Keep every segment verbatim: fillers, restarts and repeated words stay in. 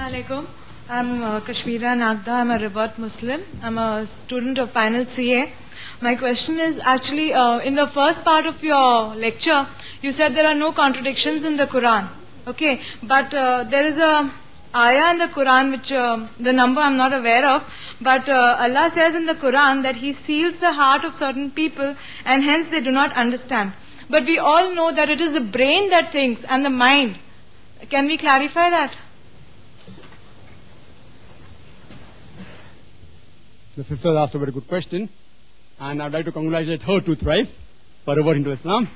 Assalamualaikum. I'm uh, Kashmira Nagda. I'm a revert Muslim. I'm a student of final C A. My question is actually uh, in the first part of your lecture, you said there are no contradictions in the Quran. Okay, but uh, there is a ayah in the Quran which uh, the number I'm not aware of, but uh, Allah says in the Quran that He seals the heart of certain people and hence they do not understand. But we all know that it is the brain that thinks and the mind. Can we clarify that? The sister asked a very good question, and I'd like to congratulate her to thrive for reverting to Islam.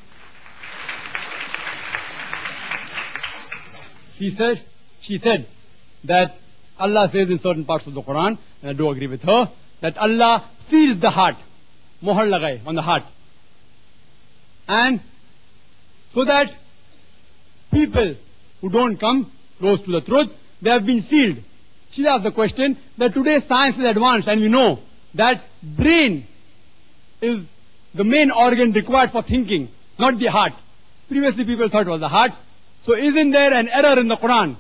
She said, she said that Allah says in certain parts of the Quran, and I do agree with her, that Allah seals the heart, mohar lagai, on the heart. And so that people who don't come close to the truth, they have been sealed. She asked the question that today science is advanced and we know that brain is the main organ required for thinking, not the heart. Previously people thought it was the heart. So isn't there an error in the Quran?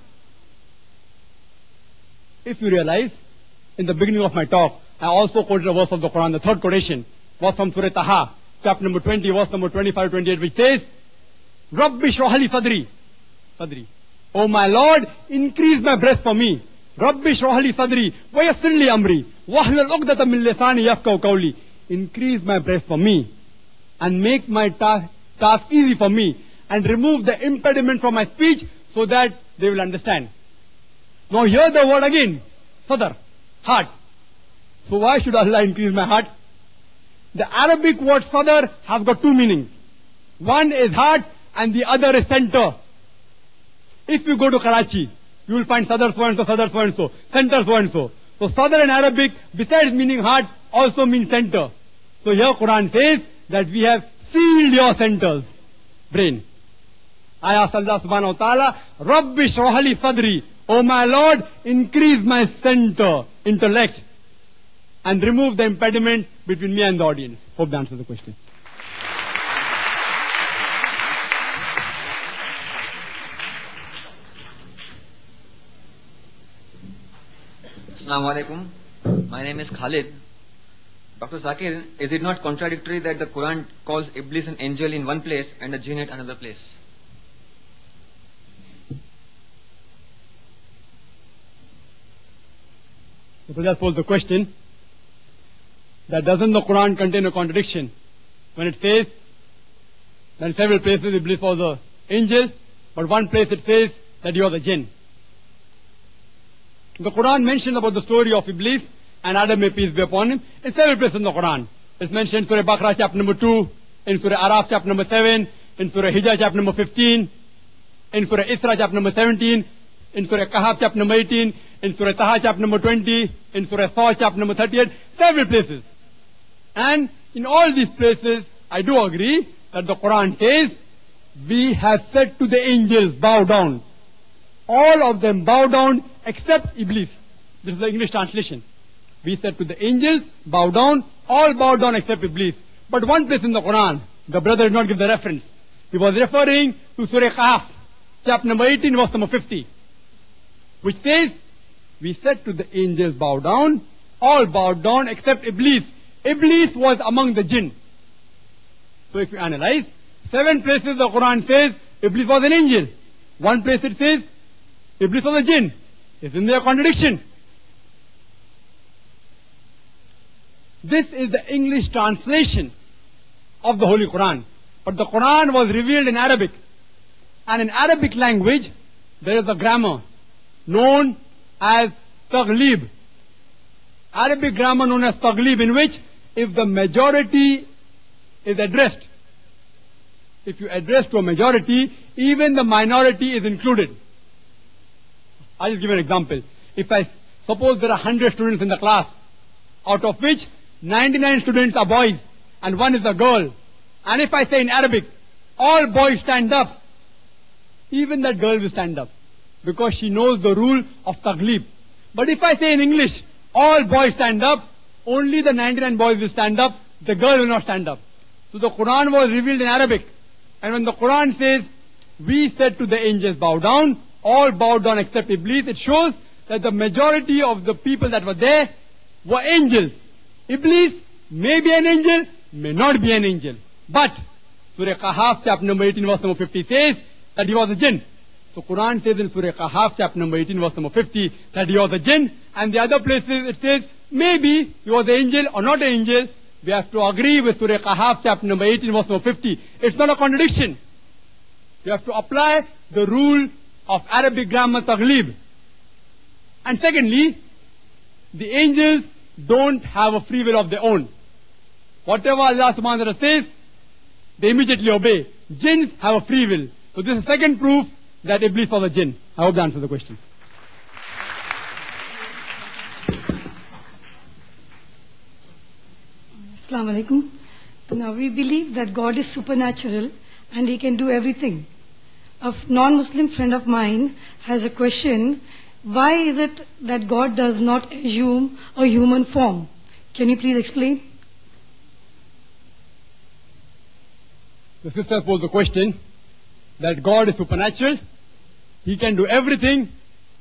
If you realize, in the beginning of my talk, I also quoted a verse of the Quran, the third quotation was from Surah Taha, chapter number twenty, verse number twenty-five to twenty-eight, which says, Rabbi shrah li sadri, sadri. Oh my Lord, increase my breast for me. Rabbi shrah li sadri, wa yassir li amri, wahlul uqdatan min lisani yafqahu qawli. Increase my breast for me and make my ta task easy for me and remove the impediment from my speech so that they will understand. Now hear the word again, sadr, heart. So why should Allah increase my heart? The Arabic word sadr has got two meanings. One is heart and the other is center. If you go to Karachi, you will find sadr so and so, sadr so and so, center so and so. So sadr in Arabic, besides meaning heart, also means center. So here Quran says that we have sealed your centers, brain. I asked Allah subhanahu wa ta'ala, Rabbi shrah li sadri, oh my Lord, increase my center, intellect, and remove the impediment between me and the audience. Hope that answers the question. Assalamu alaikum. My name is Khalid. Doctor Zakir, is it not contradictory that the Quran calls Iblis an angel in one place and a jinn at another place? The brother posed the question that doesn't the Quran contain a contradiction when it says that in several places Iblis was an angel, but one place it says that he was a jinn. The Quran mentioned about the story of Iblis and Adam, may peace be upon him, in several places in the Quran. It's mentioned in Surah Baqarah chapter number two, in Surah Araf chapter number seven, in Surah Hijr chapter number fifteen, in Surah Isra chapter number seventeen, in Surah Kahf chapter number eighteen, in Surah Taha chapter number twenty, in Surah Saw chapter number thirty-eight, several places. And in all these places, I do agree that the Quran says, we have said to the angels, bow down. All of them bow down except Iblis. This is the English translation. We said to the angels, bow down, all bow down except Iblis. But one place in the Quran, the brother did not give the reference. He was referring to Surah Kahf, chapter number eighteen, verse number fifty, which says, we said to the angels, bow down, all bowed down except Iblis. Iblis was among the jinn. So if you analyze, seven places the Quran says Iblis was an angel. One place it says Iblis was a jinn. Isn't there a contradiction? This is the English translation of the Holy Quran. But the Quran was revealed in Arabic. And in Arabic language, there is a grammar known as taghlib. Arabic grammar known as taghlib, in which if the majority is addressed, if you address to a majority, even the minority is included. I'll just give an example. If I suppose there are one hundred students in the class, out of which ninety-nine students are boys and one is a girl, and if I say in Arabic, all boys stand up, even that girl will stand up, because she knows the rule of taghlib. But if I say in English, all boys stand up, only the ninety-nine boys will stand up, the girl will not stand up. So the Quran was revealed in Arabic. And when the Quran says, we said to the angels, bow down, all bowed down except Iblis, it shows that the majority of the people that were there were angels. Iblis may be an angel, may not be an angel. But Surah Kahf, chapter number eighteen, verse number fifty says that he was a jinn. So Quran says in Surah Kahf, chapter number eighteen, verse number fifty, that he was a jinn. And the other places it says maybe he was an angel or not an angel. We have to agree with Surah Kahf, chapter number eighteen, verse number fifty. It's not a contradiction. You have to apply the rule of Arabic grammar taghlib. And secondly, the angels don't have a free will of their own. Whatever Allah subhanahu wa ta'ala says, they immediately obey. Jinns have a free will. So this is the second proof that Iblis was a jinn. I hope that answers the question. Assalamu alaikum. Now we believe that God is supernatural and He can do everything. A non-Muslim friend of mine has a question. Why is it that God does not assume a human form? Can you please explain? The sister posed the question that God is supernatural, He can do everything,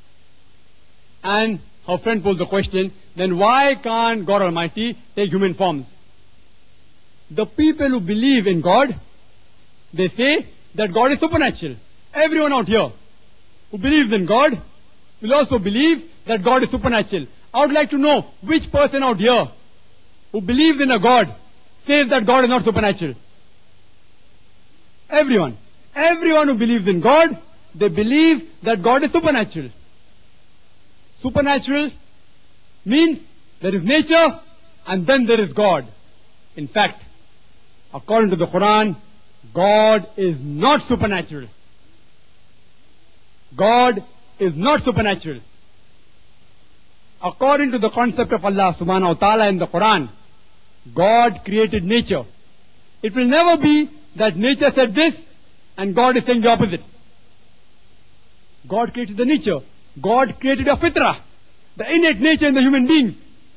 and her friend posed the question, then why can't God Almighty take human forms? The people who believe in God, they say that God is supernatural. Everyone out here who believes in God will also believe that God is supernatural. I would like to know which person out here who believes in a God says that God is not supernatural. Everyone. Everyone who believes in God, they believe that God is supernatural. Supernatural means there is nature and then there is God. In fact, according to the Quran, God is not supernatural. God is not supernatural. According to the concept of Allah subhanahu wa ta'ala in the Quran, God created nature. It will never be that nature said this and God is saying the opposite. God created the nature. God created a fitrah, the innate nature in the human beings.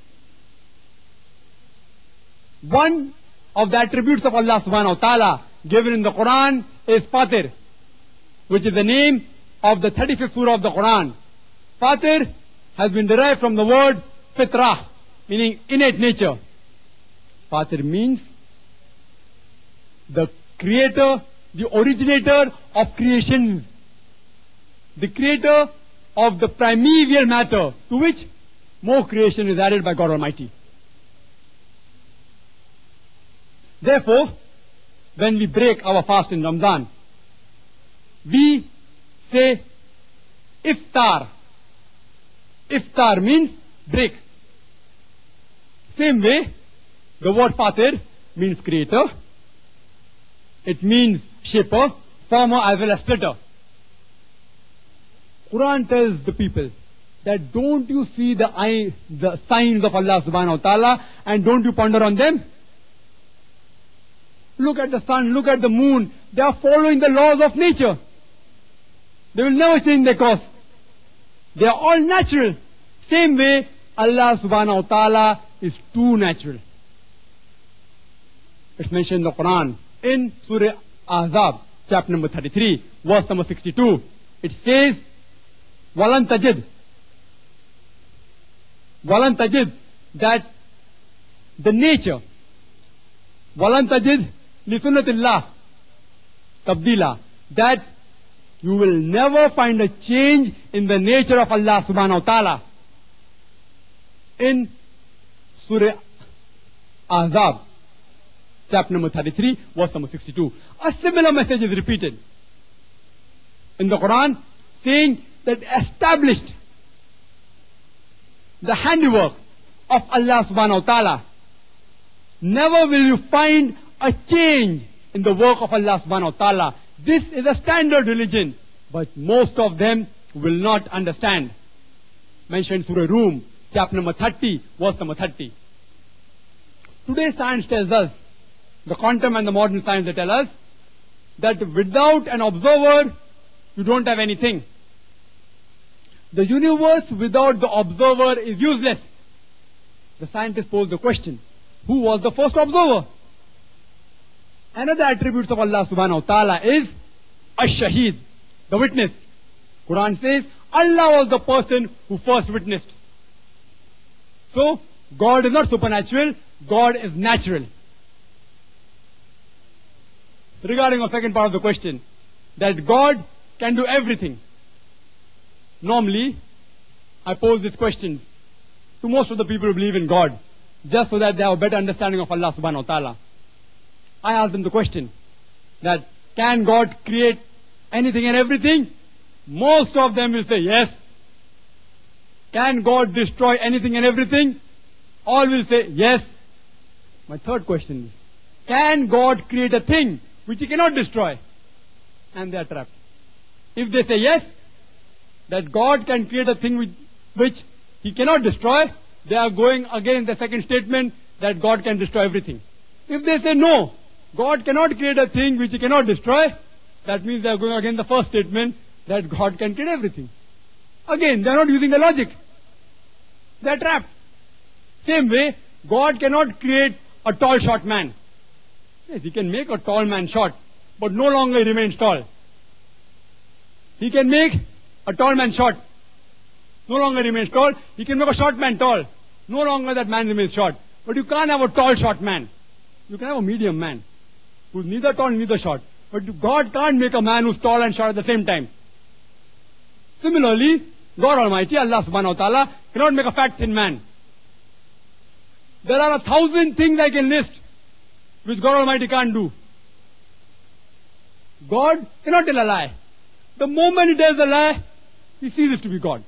One of the attributes of Allah subhanahu wa ta'ala given in the Quran is Fatir, which is the name of the thirty-fifth surah of the Quran. Fatir has been derived from the word fitrah, meaning innate nature. Fatir means the creator, the originator of creation, the creator of the primeval matter, to which more creation is added by God Almighty. Therefore, when we break our fast in Ramadan, we say iftar. Iftar means break. Same way, the word fatir means creator. It means shaper, former as well as splitter. Quran tells the people that don't you see the, eye, the signs of Allah subhanahu wa ta'ala and don't you ponder on them? Look at the sun, look at the moon. They are following the laws of nature. They will never change their course. They are all natural. Same way, Allah subhanahu wa ta'ala is too natural. It's mentioned in the Quran. In Surah Ahzab, chapter number thirty-three, verse number sixty-two, it says, Walan tajid. Walan tajid, that the nature, Walan tajid li sunnatillah tabdila, that you will never find a change in the nature of Allah subhanahu wa ta'ala. In Surah Ahzab, chapter number thirty-three, verse number sixty-two, a similar message is repeated in the Quran, saying that established the handiwork of Allah subhanahu wa ta'ala. Never will you find a change in the work of Allah subhanahu wa ta'ala. This is a standard religion, but most of them will not understand. Mentioned Surah Rum, chapter number thirty, verse number thirty. Today science tells us, the quantum and the modern science, they tell us that without an observer, you don't have anything. The universe without the observer is useless. The scientists pose the question, who was the first observer? Another attribute of Allah subhanahu wa ta'ala is Ash-Shaheed, the witness. Quran says, Allah was the person who first witnessed. So, God is not supernatural, God is natural. Regarding the second part of the question, that God can do everything. Normally, I pose this question to most of the people who believe in God, just so that they have a better understanding of Allah subhanahu wa ta'ala. I ask them the question, that can God create anything and everything? Most of them will say yes. Can God destroy anything and everything? All will say yes. My third question is, can God create a thing which He cannot destroy? And they are trapped. If they say yes, that God can create a thing which, which He cannot destroy, they are going against the second statement that God can destroy everything. If they say no, God cannot create a thing which He cannot destroy, that means they are going against the first statement that God can create everything. Again, they are not using the logic. They are trapped. Same way, God cannot create a tall short man. Yes, He can make a tall man short, but no longer he remains tall. He can make a tall man short, no longer remains tall. He can make a short man tall, no longer that man remains short. But you can't have a tall short man. You can have a medium man who's neither tall neither short. But God can't make a man who's tall and short at the same time. Similarly, God Almighty, Allah subhanahu wa ta'ala, cannot make a fat thin man. There are a thousand things I can list which God Almighty can't do. God cannot tell a lie. The moment He tells a lie, He ceases to be God.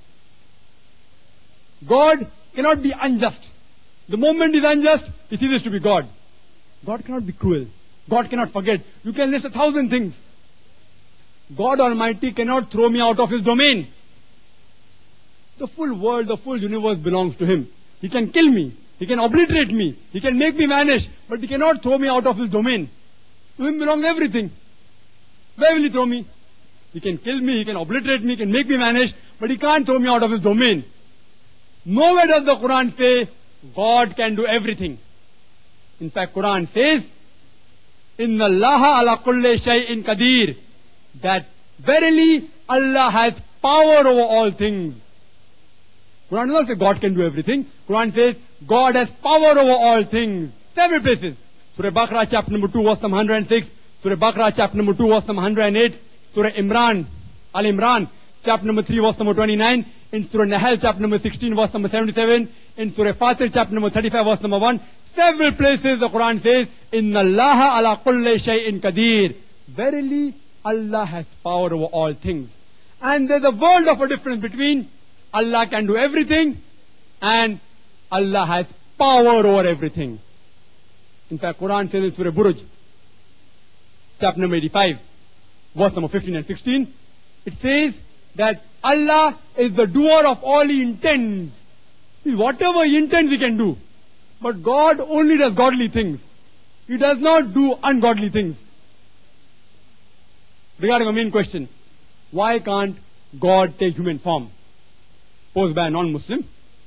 God cannot be unjust. The moment He is unjust, He ceases to be God. God cannot be cruel. God cannot forget. You can list a thousand things. God Almighty cannot throw me out of His domain. The full world, the full universe belongs to Him. He can kill me. He can obliterate me. He can make me vanish. But He cannot throw me out of His domain. To Him belongs everything. Where will He throw me? He can kill me, He can obliterate me, He can make me vanish, but He can't throw me out of His domain. Nowhere does the Quran say God can do everything. In fact, Quran says, Inna Allaha ala kulli shay'in qadir, that verily Allah has power over all things. Quran does not say God can do everything. Quran says God has power over all things. Several places. Surah Baqarah chapter number two verse number one hundred six. Surah Baqarah chapter number two verse number one hundred eight. Surah Imran, Al Imran chapter number three verse number twenty-nine. In Surah Nahl chapter number sixteen verse number seventy-seven. In Surah Fatir chapter number thirty-five verse number one. Several places the Quran says, Inna Allaha ala kulli shay'in qadir. Verily Allah has power over all things. And there's a world of a difference between Allah can do everything and Allah has power over everything. In fact, Quran says in Surah Buruj, chapter number eighty-five, verse number fifteen and sixteen, it says that Allah is the doer of all He intends. Whatever He intends, He can do. But God only does godly things. He does not do ungodly things. Regarding our main question, why can't God take human form? Posed by a non-Muslim.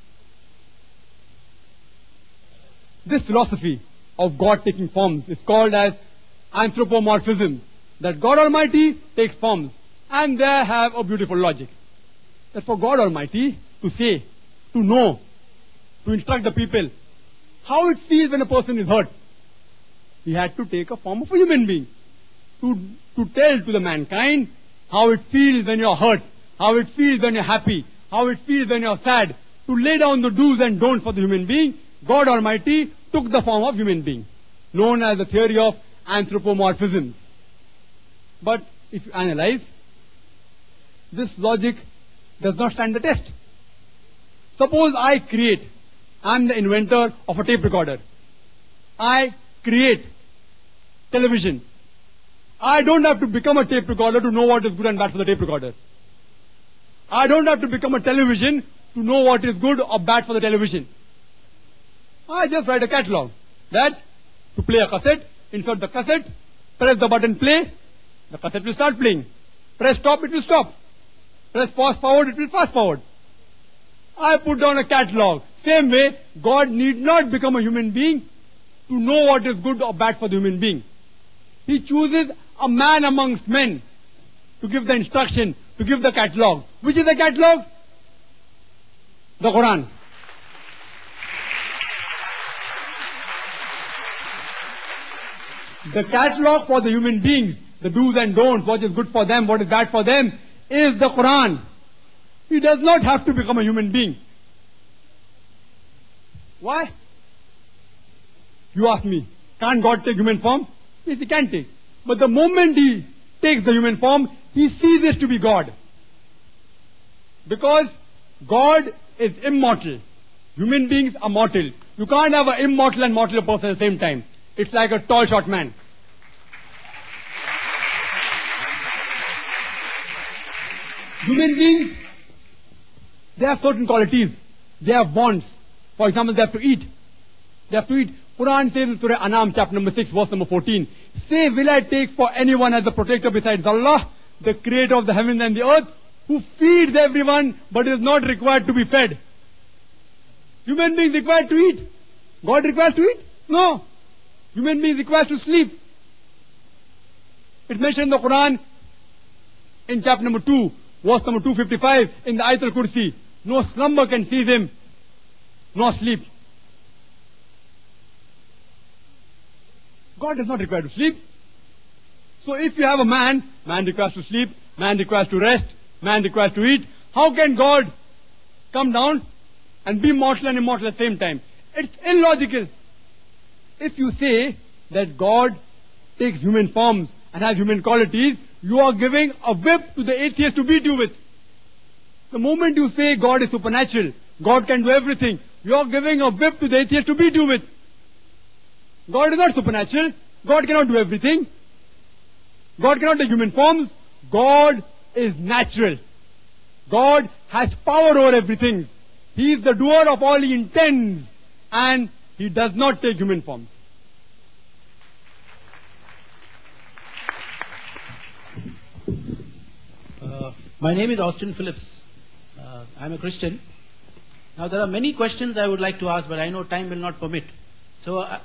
This philosophy of God taking forms is called as anthropomorphism. That God Almighty takes forms. And they have a beautiful logic. That for God Almighty to say, to know, to instruct the people how it feels when a person is hurt, He had to take a form of a human being. To, to tell to the mankind how it feels when you're hurt, how it feels when you're happy, how it feels when you're sad, to lay down the do's and don'ts for the human being, God Almighty took the form of human being, known as the theory of anthropomorphism. But if you analyze, this logic does not stand the test. Suppose I create, I'm the inventor of a tape recorder. I create television. I don't have to become a tape recorder to know what is good and bad for the tape recorder. I don't have to become a television to know what is good or bad for the television. I just write a catalog. That, to play a cassette, insert the cassette, press the button play, the cassette will start playing. Press stop, it will stop. Press fast forward, it will fast forward. I put down a catalog. Same way, God need not become a human being to know what is good or bad for the human being. He chooses a man amongst men to to give the instruction, to give the catalog. Which is the catalog? The Quran. The catalog for the human beings, the do's and don'ts, what is good for them, what is bad for them, is the Quran. He does not have to become a human being. Why? You ask me, can't God take human form? Yes, he can take. But the moment he takes the human form, he ceases to be God. Because God is immortal. Human beings are mortal. You can't have an immortal and mortal person at the same time. It's like a tall, short man. Human beings, they have certain qualities. They have wants. For example, they have to eat. They have to eat. Quran says in Surah Anam, chapter number six, verse number fourteen, say, will I take for anyone as a protector besides Allah, the creator of the heavens and the earth, who feeds everyone but is not required to be fed? Human beings required to eat. God requires to eat? No. Human beings required to sleep. It's mentioned in the Quran in chapter number two, verse number two fifty-five, in the Ayat al-Kursi, no slumber can seize him, nor sleep. God is not required to sleep. So if you have a man, man requires to sleep, man requires to rest, man requires to eat. How can God come down and be mortal and immortal at the same time? It's illogical. If you say that God takes human forms and has human qualities, you are giving a whip to the atheist to beat you with. The moment you say God is supernatural, God can do everything, you are giving a whip to the atheist to beat you with. God is not supernatural. God cannot do everything. God cannot take human forms. God is natural. God has power over everything. He is the doer of all he intends, and he does not take human forms. Uh, my name is Austin Phillips. Uh, I'm a Christian. Now there are many questions I would like to ask, but I know time will not permit. So, uh,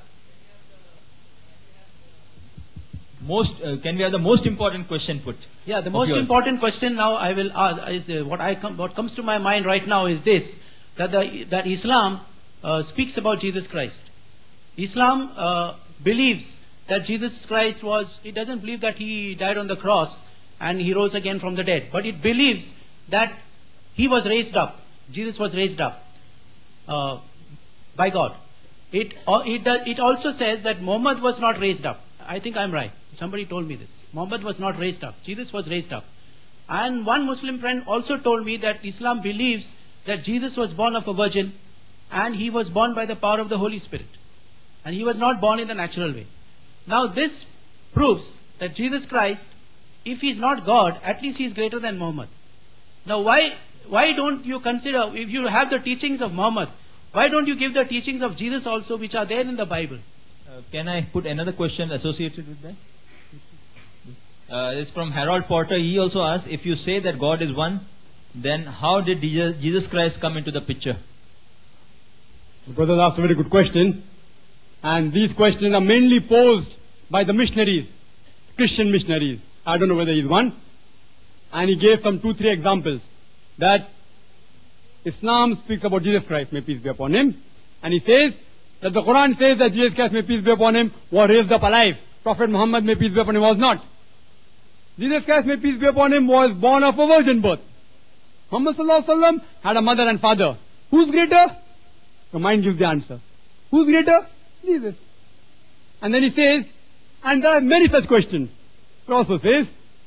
most uh, can we have the most important question put? Yeah, the most yours. important question now I will ask is uh, what I com what comes to my mind right now is this: that the that Islam uh, speaks about Jesus Christ. Islam uh, believes that Jesus Christ was. It doesn't believe that he died on the cross and he rose again from the dead, but it believes that he was raised up. Jesus was raised up uh, by God. It uh, it does, it also says that Muhammad was not raised up. I think I'm right. Somebody told me this. Muhammad was not raised up. Jesus was raised up. And one Muslim friend also told me that Islam believes that Jesus was born of a virgin and he was born by the power of the Holy Spirit. And he was not born in the natural way. Now this proves that Jesus Christ, if he is not God, at least he is greater than Muhammad. Now why, why don't you consider, if you have the teachings of Muhammad, why don't you give the teachings of Jesus also, which are there in the Bible? Uh, can I put another question associated with that? Uh, it's from Harold Porter. He also asked, if you say that God is one, then how did Jesus Christ come into the picture? The brother asked a very good question. And these questions are mainly posed by the missionaries, Christian missionaries. I don't know whether he's one. And he gave some two, three examples. That Islam speaks about Jesus Christ, may peace be upon him. And he says that the Quran says that Jesus Christ, may peace be upon him, was raised up alive. Prophet Muhammad, may peace be upon him, was not. Jesus Christ, may peace be upon him, was born of a virgin birth. Muhammad sallallahu alaihi wasallam had a mother and father. Who's greater? Your mind gives the answer. Who's greater? Jesus. And then he says, and there are many such questions. It also says,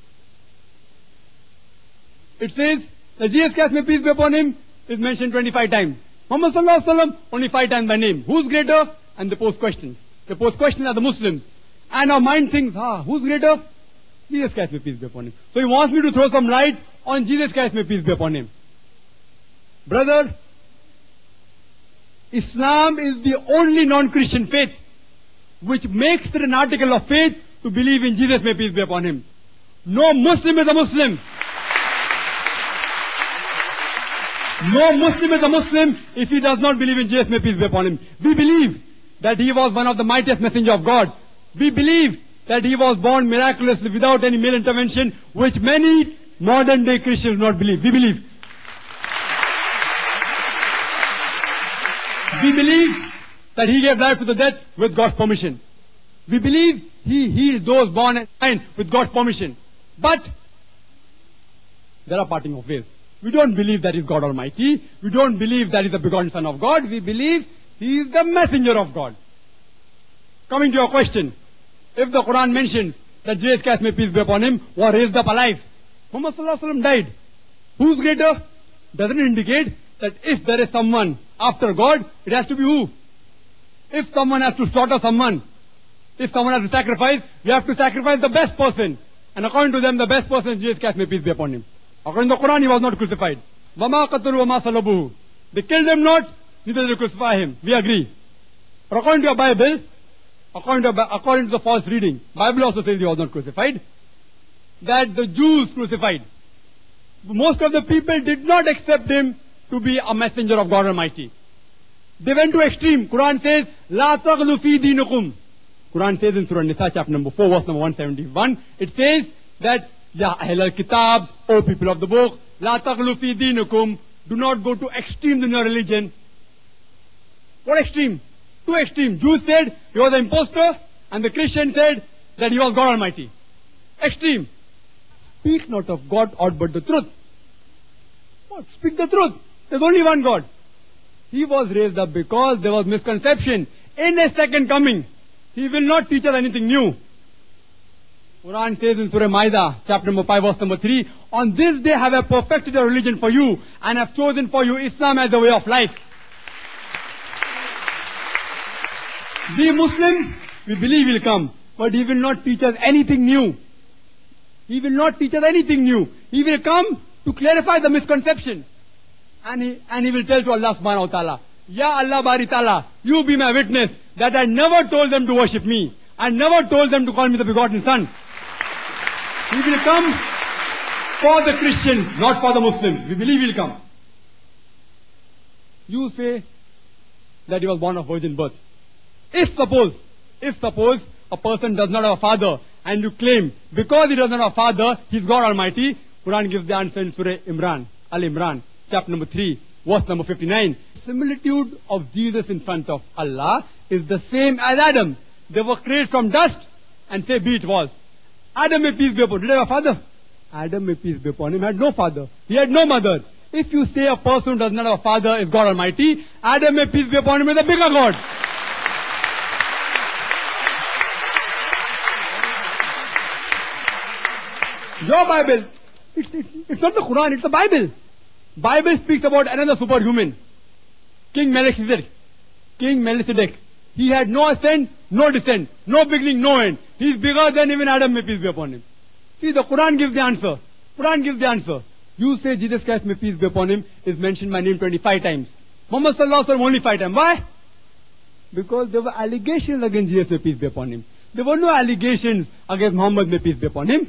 it says that Jesus Christ, may peace be upon him, is mentioned twenty-five times. Muhammad sallallahu alaihi wasallam only five times by name. Who's greater? And they pose questions. They pose questions are the Muslims. And our mind thinks, ah, who's greater? Jesus Christ, may peace be upon him. So he wants me to throw some light on Jesus Christ, may peace be upon him. Brother, Islam is the only non-Christian faith which makes it an article of faith to believe in Jesus, may peace be upon him. No Muslim is a Muslim. No Muslim is a Muslim if he does not believe in Jesus, may peace be upon him. We believe that he was one of the mightiest messengers of God. We believe that he was born miraculously without any male intervention, which many modern day Christians do not believe. We believe. We believe that he gave life to the dead with God's permission. We believe he healed those born and blind with God's permission. But there are parting of ways. We don't believe that he is God Almighty. We don't believe that he is the begotten Son of God. We believe he is the messenger of God. Coming to your question, if the Quran mentions that Jesus Christ, may peace be upon him, was raised up alive, Muhammad Sallallahu Alaihi Wasallam died. Who's greater? Doesn't it indicate that if there is someone after God, it has to be who? If someone has to slaughter someone, if someone has to sacrifice, you have to sacrifice the best person. And according to them, the best person is Jesus Christ, may peace be upon him. According to the Quran, he was not crucified. وَمَا قَتَلُوا وَمَا صَلَبُوهُ. They killed him not, neither did they crucify him. We agree. But according to your Bible, according to, according to the false reading, Bible also says he was not crucified, that the Jews crucified. Most of the people did not accept him to be a messenger of God Almighty. They went to extreme. Quran says, لَا تَغْلُوا فِي دِينِكُمْ. Quran says in Surah Nisa, chapter number four, verse number one seventy-one, it says that, Ya Ahl al-Kitab, O people of the book, La taghlu fi deenukum, do not go to extremes in your religion. What extreme? Two extreme. Jews said he was an impostor, and the Christian said that he was God Almighty. Extreme. Speak not of God aught but the truth. What? Speak the truth. There's only one God. He was raised up because there was misconception. In a second coming, he will not teach us anything new. Quran says in Surah Maida, chapter number five, verse number three, on this day have I perfected a religion for you, and have chosen for you Islam as the way of life. We Muslims, we believe he will come, but he will not teach us anything new. He will not teach us anything new. He will come to clarify the misconception. And he, and he will tell to Allah subhanahu wa ta'ala, Ya Allah bari ta'ala, you be my witness that I never told them to worship me. I never told them to call me the begotten Son. He will come for the Christians, not for the Muslims. We believe he will come. You say that he was born of virgin birth. If suppose, if suppose a person does not have a father, and you claim because he does not have a father, he is God Almighty, Quran gives the answer in Surah Imran, Al-Imran, chapter number three, verse number fifty-nine. Similitude of Jesus in front of Allah is the same as Adam. They were created from dust, and say, be it was. Adam, may peace be upon him. Did he have a father? Adam, may peace be upon him, had no father. He had no mother. If you say a person who does not have a father is God Almighty, Adam, may peace be upon him, is a bigger God. Your Bible, it's, it's, it's not the Quran, it's the Bible. Bible speaks about another superhuman. King Melchizedek. King Melchizedek. He had no ascent, no descent, no beginning, no end. He is bigger than even Adam, may peace be upon him. See, the Quran gives the answer. Quran gives the answer. You say Jesus Christ, may peace be upon him, is mentioned by name twenty-five times. Muhammad Sallallahu Alaihi Wasallam only five times. Why? Because there were allegations against Jesus, may peace be upon him. There were no allegations against Muhammad, may peace be upon him.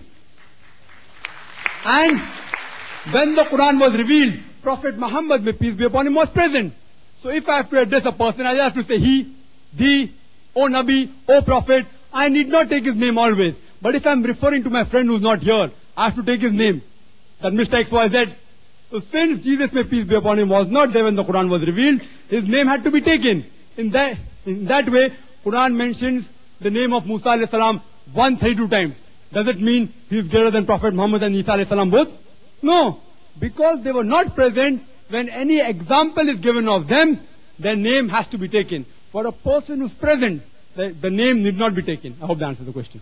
And when the Quran was revealed, Prophet Muhammad, may peace be upon him, was present. So if I have to address a person, I have to say he, the, O Nabi, O Prophet. I need not take his name always. But if I am referring to my friend who is not here, I have to take his name. That Mister X Y Z. So since Jesus, may peace be upon him, was not there when the Quran was revealed, his name had to be taken. In that, in that way, Quran mentions the name of Musa alayhi salam one hundred thirty-two times. Does it mean he is greater than Prophet Muhammad and Isa alayhi salam both? No. Because they were not present when any example is given of them, their name has to be taken. For a person who is present, the, the name need not be taken. I hope that answers the question.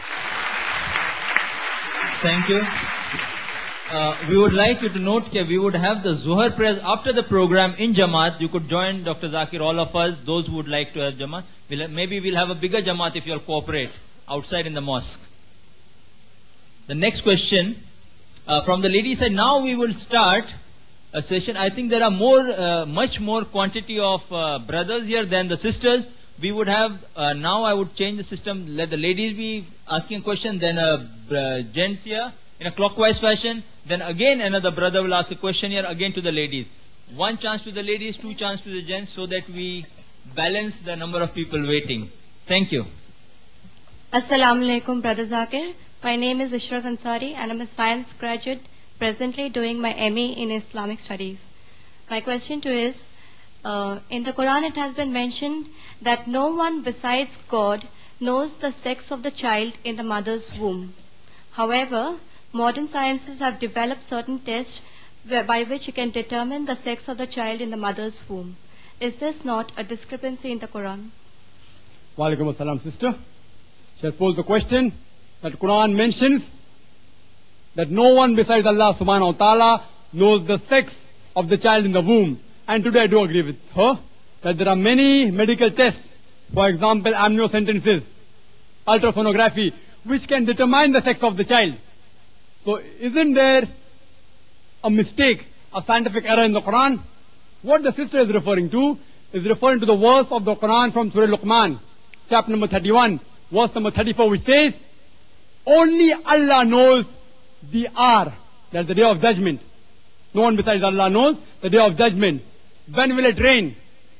Thank you. Uh, we would like you to note that we would have the Zuhar prayers after the program in Jamaat. You could join Doctor Zakir, all of us, those who would like to have Jamaat. We'll have, maybe we'll have a bigger Jamaat if you'll cooperate outside in the mosque. The next question uh, from the lady side. Now we will start a session. I think there are more, uh, much more quantity of uh, brothers here than the sisters. We would have, uh, now I would change the system, let the ladies be asking a question, then a uh, gents here in a clockwise fashion, then again another brother will ask a question here again to the ladies. One chance to the ladies, two chance to the gents, so that we balance the number of people waiting. Thank you. Assalamu alaikum, Brother Zakir. My name is Ishraf Ansari and I'm a science graduate presently doing my M E in Islamic Studies. My question to you is, uh, in the Quran it has been mentioned that no one besides God knows the sex of the child in the mother's womb. However, modern sciences have developed certain tests by which you can determine the sex of the child in the mother's womb. Is this not a discrepancy in the Quran? Wa alaikum assalam, sister. She has posed the question that Quran mentions that no one besides Allah subhanahu wa ta'ala knows the sex of the child in the womb. And today I do agree with her that there are many medical tests, for example amniocentesis, ultrasonography, which can determine the sex of the child. So isn't there a mistake, a scientific error in the Quran? What the sister is referring to is referring to the verse of the Quran from Surah Luqman, chapter number thirty-one, verse number thirty-four, which says, only Allah knows the hour, that's the day of judgment. No one besides Allah knows the day of judgment. When will it rain?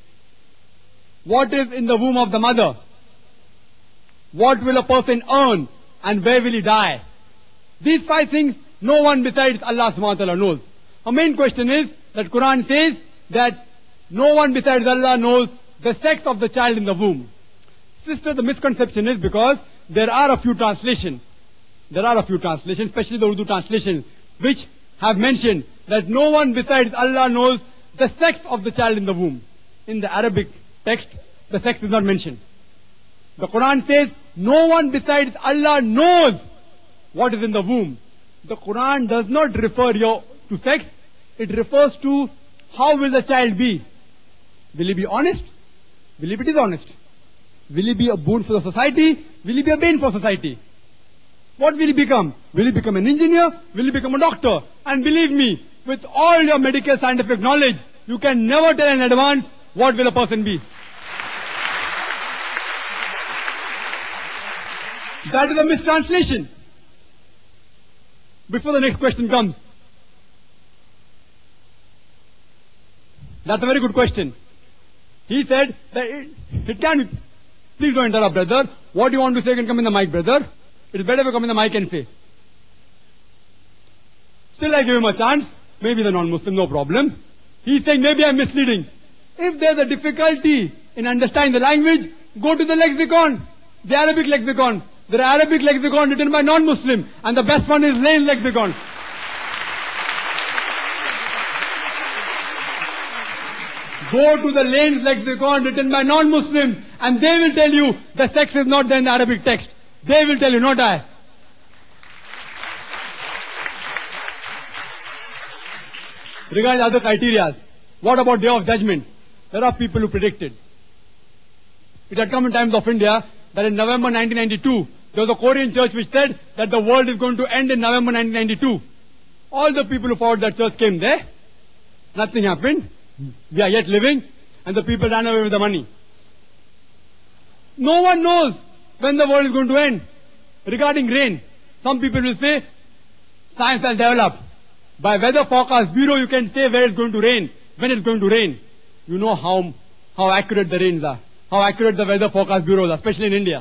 What is in the womb of the mother? What will a person earn? And where will he die? These five things, no one besides Allah subhanahu wa ta'ala knows. Our main question is that Quran says that no one besides Allah knows the sex of the child in the womb. Sister, the misconception is because there are a few translations. There are a few translations, especially the Urdu translations, which have mentioned that no one besides Allah knows the sex of the child in the womb. In the Arabic text, the sex is not mentioned. The Quran says no one besides Allah knows what is in the womb. The Quran does not refer here to sex. It refers to how will the child be. Will he be honest? Will he be dishonest? Will he be a boon for the society? Will he be a bane for society? What will he become? Will he become an engineer? Will he become a doctor? And believe me, with all your medical scientific knowledge, you can never tell in advance what will a person be. That is a mistranslation. Before the next question comes. That's a very good question. He said that it, it can be. Please don't interrupt, brother. What you want to say can come in the mic, brother. It's better if you come in the mic and say. Still I give him a chance. Maybe the non-Muslim, no problem. He's saying maybe I'm misleading. If there's a difficulty in understanding the language, go to the lexicon. The Arabic lexicon. The Arabic lexicon written by non-Muslim. And the best one is Lane's lexicon. Go to the Lane's lexicon written by non-Muslims and they will tell you the sex is not there in the Arabic text. They will tell you, not I. Regarding other criteria, what about Day of Judgment? There are people who predicted. It had come in times of India that in November nineteen ninety-two, there was a Korean church which said that the world is going to end in November nineteen ninety-two. All the people who followed that church came there. Nothing happened. We are yet living, and the people ran away with the money. No one knows when the world is going to end. Regarding rain, some people will say, science has developed. By weather forecast bureau, you can say where it's going to rain, when it's going to rain. You know how, how accurate the rains are, how accurate the weather forecast bureaus are, especially in India.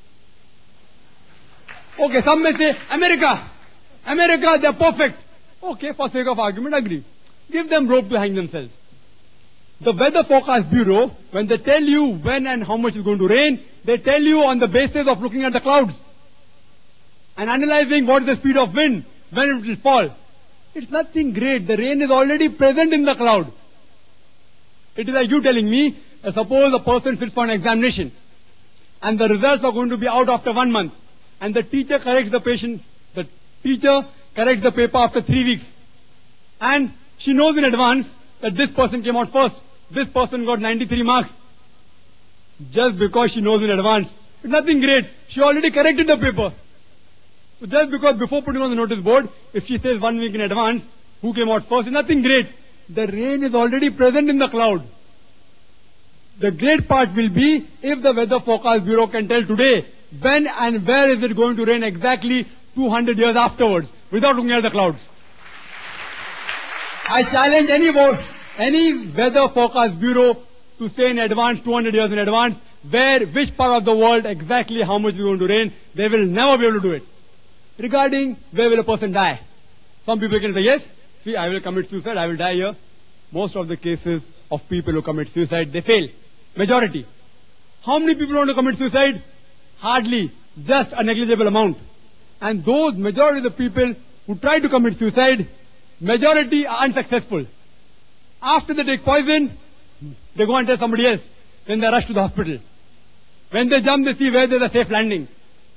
Okay, some may say, America, America, they're perfect. Okay, for sake of argument, agree. Give them rope to hang themselves. The Weather Forecast Bureau, when they tell you when and how much is going to rain, they tell you on the basis of looking at the clouds and analyzing what is the speed of wind, when it will fall. It's nothing great. The rain is already present in the cloud. It is like you telling me, uh, suppose a person sits for an examination and the results are going to be out after one month and the teacher corrects the patient, the teacher corrects the paper after three weeks and she knows in advance that this person came out first. This person got ninety-three marks. Just because she knows in advance. It's nothing great. She already corrected the paper. So just because before putting on the notice board, if she says one week in advance, who came out first, it's nothing great. The rain is already present in the cloud. The great part will be if the Weather Forecast Bureau can tell today when and where is it going to rain exactly two hundred years afterwards without looking at the clouds. I challenge any vote. Any Weather Forecast Bureau to say in advance, two hundred years in advance, where, which part of the world, exactly how much is going to rain. They will never be able to do it. Regarding where will a person die? Some people can say, yes, see, I will commit suicide, I will die here. Most of the cases of people who commit suicide, they fail. Majority. How many people want to commit suicide? Hardly. Just a negligible amount. And those majority of the people who try to commit suicide, majority are unsuccessful. After they take poison, they go and tell somebody else. Then they rush to the hospital. When they jump, they see where there's a safe landing.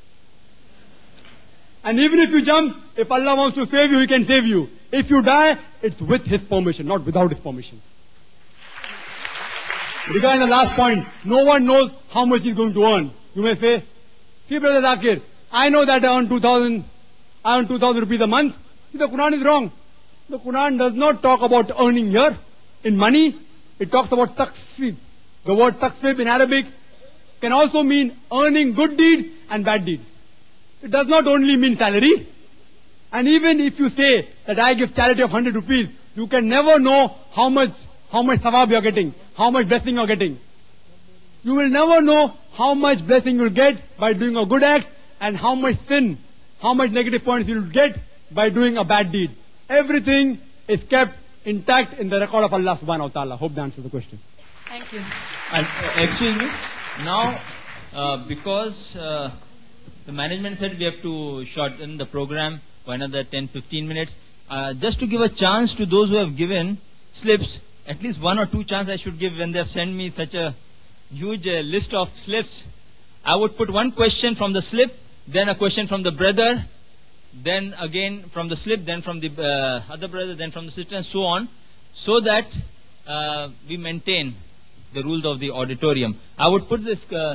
And even if you jump, if Allah wants to save you, He can save you. If you die, it's with His permission, not without His permission. Regarding the last point, no one knows how much he's going to earn. You may say, see, Brother Zakir, I know that I earn two thousand, I earn two thousand rupees a month. The Quran is wrong. The Quran does not talk about earning here in money. It talks about taksib. The word taksib in Arabic can also mean earning good deeds and bad deeds. It does not only mean salary. And even if you say that I give charity of one hundred rupees, you can never know how much, how much sawab you are getting, how much blessing you are getting. You will never know how much blessing you will get by doing a good act and how much sin, how much negative points you will get by doing a bad deed. Everything is kept intact in the record of Allah subhanahu wa ta'ala. Hope that answers the question. Thank you. And, uh, excuse me. Now, uh, because uh, the management said we have to shorten the program for another ten to fifteen minutes, uh, just to give a chance to those who have given slips, at least one or two chances I should give when they have sent me such a huge uh, list of slips. I would put one question from the slip, then a question from the brother, then again from the slip, then from the uh, other brother, then from the sister, and so on, so that uh, we maintain the rules of the auditorium. I would put this, uh,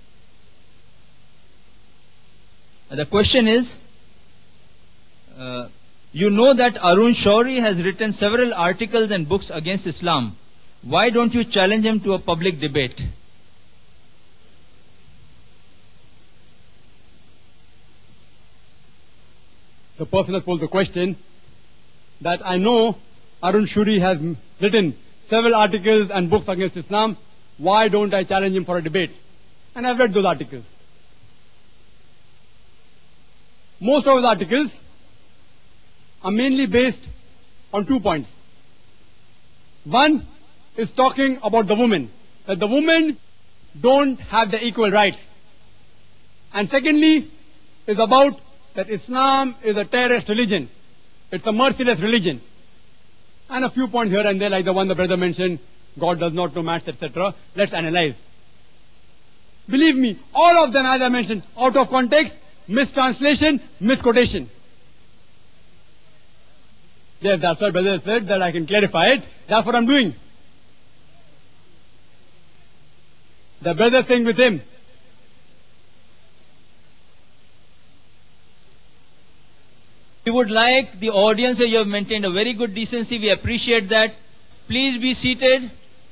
the question is, uh, you know that Arun Shourie has written several articles and books against Islam. Why don't you challenge him to a public debate? The person has posed the question that I know Arun Shourie has written several articles and books against Islam. Why don't I challenge him for a debate? And I've read those articles. Most of those articles are mainly based on two points. One is talking about the women, that the women don't have the equal rights. And secondly is about that Islam is a terrorist religion. It's a merciless religion. And a few points here and there, like the one the brother mentioned, God does not know maths, et cetera. Let's analyze. Believe me, all of them, as I mentioned, out of context, mistranslation, misquotation. Yes, that's what brother said, that I can clarify it. That's what I'm doing. The brother saying with him, we would like the audience, you have maintained a very good decency, we appreciate that. Please be seated.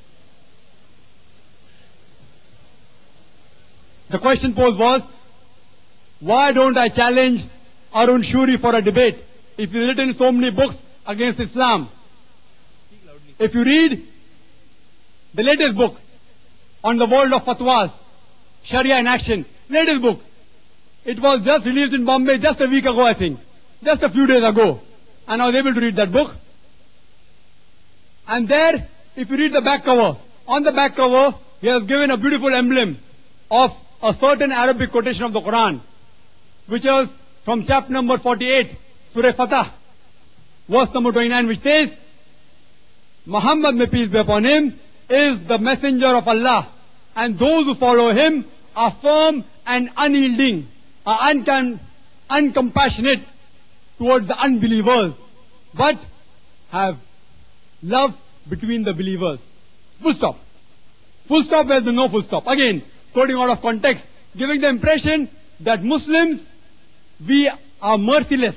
The question posed was, why don't I challenge Arun Shourie for a debate if he's written so many books against Islam? If you read the latest book on the world of fatwas, Sharia in action, latest book, it was just released in Bombay just a week ago, I think, just a few days ago, and I was able to read that book. And there, if you read the back cover, on the back cover, he has given a beautiful emblem of a certain Arabic quotation of the Quran, which was from chapter number forty-eight, Surah Fatah, verse number twenty-nine, which says, Muhammad, may peace be upon him, is the messenger of Allah, and those who follow him are firm and unyielding, are uncom- uncompassionate towards the unbelievers, but have love between the believers. Full stop. Full stop where there's no full stop. Again, quoting out of context, giving the impression that Muslims, we are merciless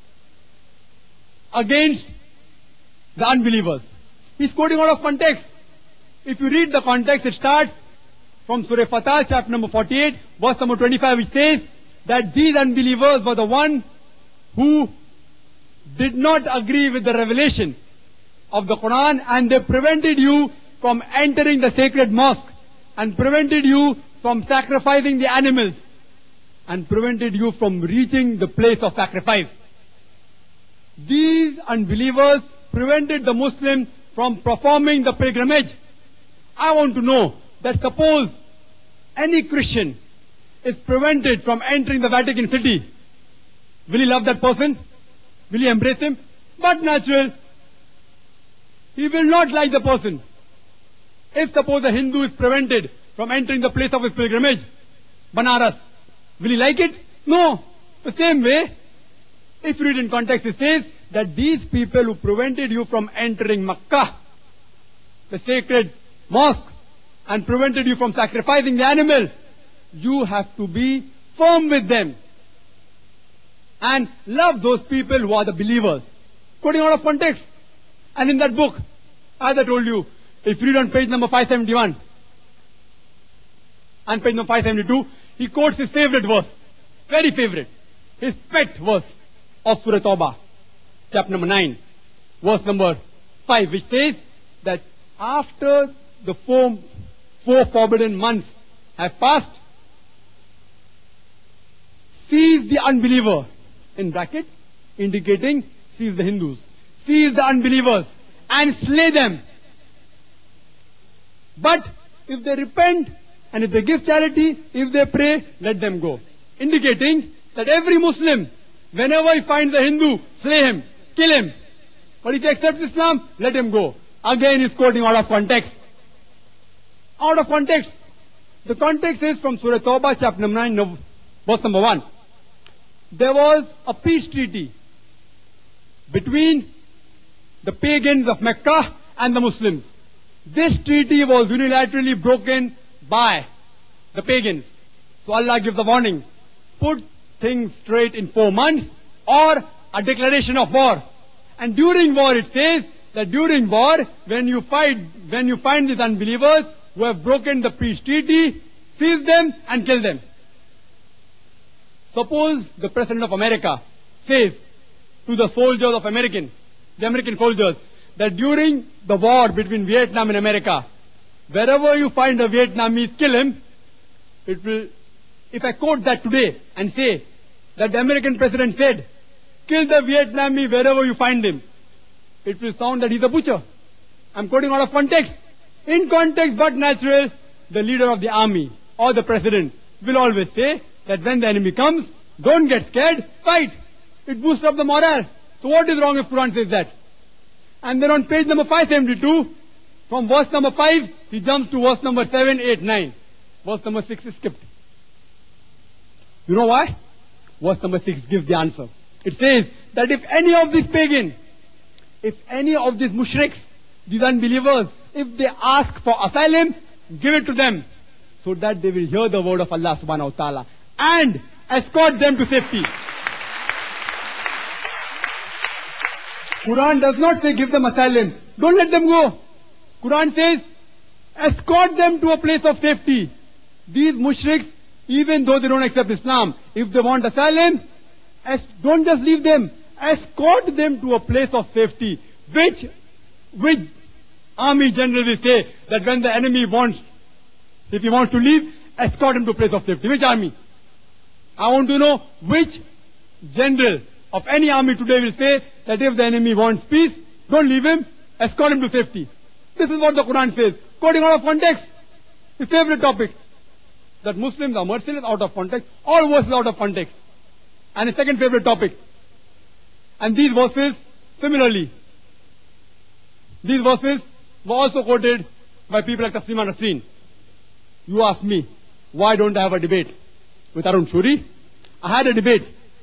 against the unbelievers. He's quoting out of context. If you read the context, it starts from Surah Fatah, chapter number forty-eight, verse number twenty-five, which says that these unbelievers were the one who did not agree with the revelation of the Quran, and they prevented you from entering the sacred mosque and prevented you from sacrificing the animals and prevented you from reaching the place of sacrifice. These unbelievers prevented the Muslims from performing the pilgrimage. I want to know that suppose any Christian is prevented from entering the Vatican City, will he love that person? Will he embrace him? But natural, he will not like the person. If suppose a Hindu is prevented from entering the place of his pilgrimage, Banaras, will he like it? No. The same way, if you read in context, it says that these people who prevented you from entering Makkah, the sacred mosque, and prevented you from sacrificing the animal, you have to be firm with them and love those people who are the believers. Quoting out of context. And in that book, as I told you, if you read on page number five seventy-one and page number five seventy-two, he quotes his favorite verse, very favorite, his pet verse of Surah Tawbah, chapter number nine, verse number five, which says that after the four, four forbidden months have passed, seize the unbeliever, in bracket, indicating seize the Hindus, seize the unbelievers and slay them. But if they repent and if they give charity, if they pray, let them go. Indicating that every Muslim, whenever he finds a Hindu, slay him, kill him. But if he accepts Islam, let him go. Again he's quoting out of context. Out of context. The context is from Surah Tawbah, chapter number nine, verse number one. There was a peace treaty between the pagans of Mecca and the Muslims. This treaty was unilaterally broken by the pagans. So Allah gives a warning. Put things straight in four months or a declaration of war. And during war it says that during war, when you fight, when you find these unbelievers who have broken the peace treaty, seize them and kill them. Suppose the President of America says to the soldiers of American, the American soldiers, that during the war between Vietnam and America, wherever you find a Vietnamese, kill him. It will, if I quote that today and say that the American president said, kill the Vietnamese wherever you find him, it will sound that he's a butcher. I'm quoting out of context. In context, but natural, the leader of the army or the president will always say that when the enemy comes, don't get scared, fight. It boosts up the morale. So what is wrong if Quran says that? And then on page number five seventy-two, from verse number five, he jumps to verse number seven, eight, nine. Verse number six is skipped. You know why? Verse number six gives the answer. It says that if any of these pagan, if any of these mushriks, these unbelievers, if they ask for asylum, give it to them, so that they will hear the word of Allah subhanahu wa ta'ala and escort them to safety. Quran does not say give them asylum. Don't let them go. Quran says escort them to a place of safety. These mushriks, even though they don't accept Islam, if they want asylum, es- don't just leave them. Escort them to a place of safety. Which, which army general will say that when the enemy wants, if he wants to leave, escort him to a place of safety? Which army? I want to know which general of any army today will say that if the enemy wants peace, don't leave him, escort him to safety. This is what the Quran says. Quoting out of context. His favorite topic. That Muslims are merciless, out of context. All verses out of context. And his second favorite topic. And these verses, similarly, these verses were also quoted by people like Taslima Nasreen. You ask me, why don't I have a debate with Arun Shuri? I had a debate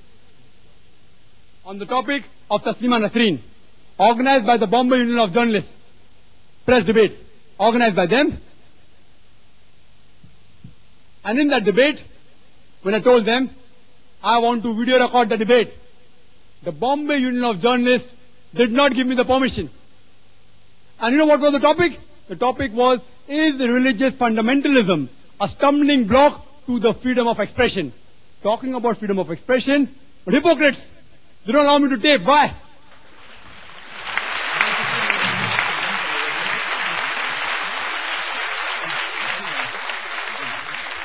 on the topic of Taslima Nasreen, organized by the Bombay Union of Journalists. Press debate, organized by them. And in that debate, when I told them, I want to video record the debate, the Bombay Union of Journalists did not give me the permission. And you know what was the topic? The topic was, is religious fundamentalism a stumbling block to the freedom of expression? Talking about freedom of expression, but hypocrites, they don't allow me to tape. Why?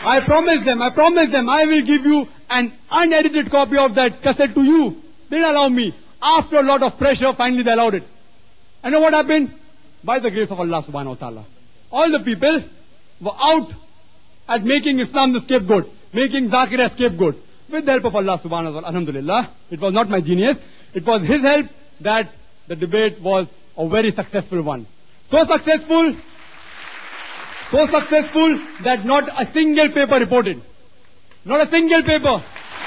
I promised them, I promised them, I will give you an unedited copy of that cassette to you. They didn't allow me. After a lot of pressure, finally they allowed it. And you know what happened? By the grace of Allah subhanahu wa ta'ala, all the people were out at making Islam the scapegoat, making Zakir a scapegoat. With the help of Allah subhanahu wa ta'ala, alhamdulillah, it was not my genius, it was his help that the debate was a very successful one. So successful, so successful that not a single paper reported. Not a single paper.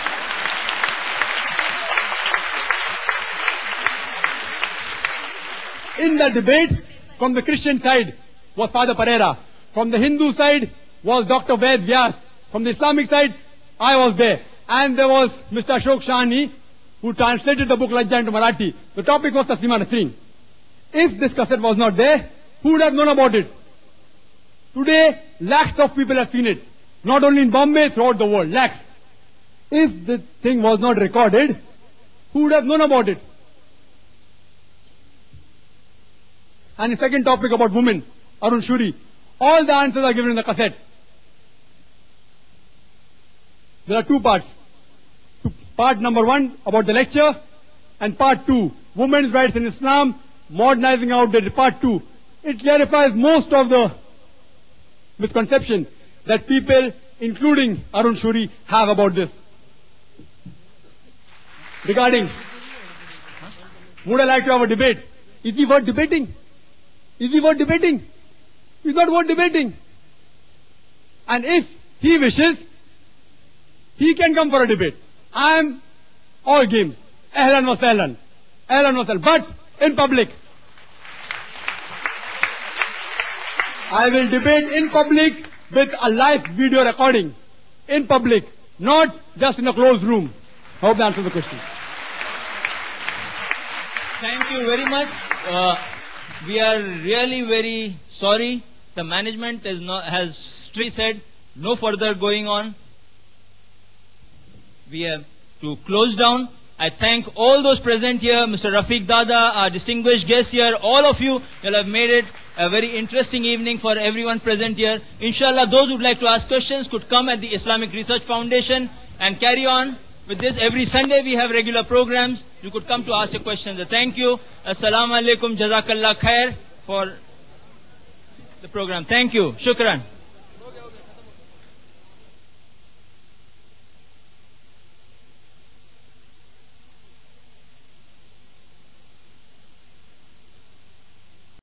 In the debate, from the Christian side was Father Pereira. From the Hindu side was Doctor Ved Vyas. From the Islamic side, I was there. And there was Mister Ashok Shahani, who translated the book Lajja into Marathi. The topic was Taslima Nasreen. If this cassette was not there, who would have known about it? Today, lakhs of people have seen it. Not only in Bombay, throughout the world. Lakhs. If the thing was not recorded, who would have known about it? And the second topic about women, Arun Shuri. All the answers are given in the cassette. There are two parts. Part number one about the lecture, and part two, women's rights in Islam, modernizing outdated. Part two. It clarifies most of the misconception that people, including Arun Shuri, have about this. Regarding, would I like to have a debate? Is the word debating? Is the word debating? Is not word debating. And if he wishes, he can come for a debate. I am all games. Ahlan wa sahlan. Ahlan wa sahlan. But in public. I will debate in public with a live video recording. In public. Not just in a closed room. I hope that answers the question. Thank you very much. Uh, we are really very sorry. The management is not, has strictly said no further going on. We have to close down. I thank all those present here, Mister Rafiq Dada, our distinguished guests here, all of you. You have made it a very interesting evening for everyone present here. Inshallah, those who would like to ask questions could come at the Islamic Research Foundation and carry on with this. Every Sunday we have regular programs. You could come to ask your questions. Thank you. Assalamu alaikum. Jazakallah khair for the program. Thank you. Shukran.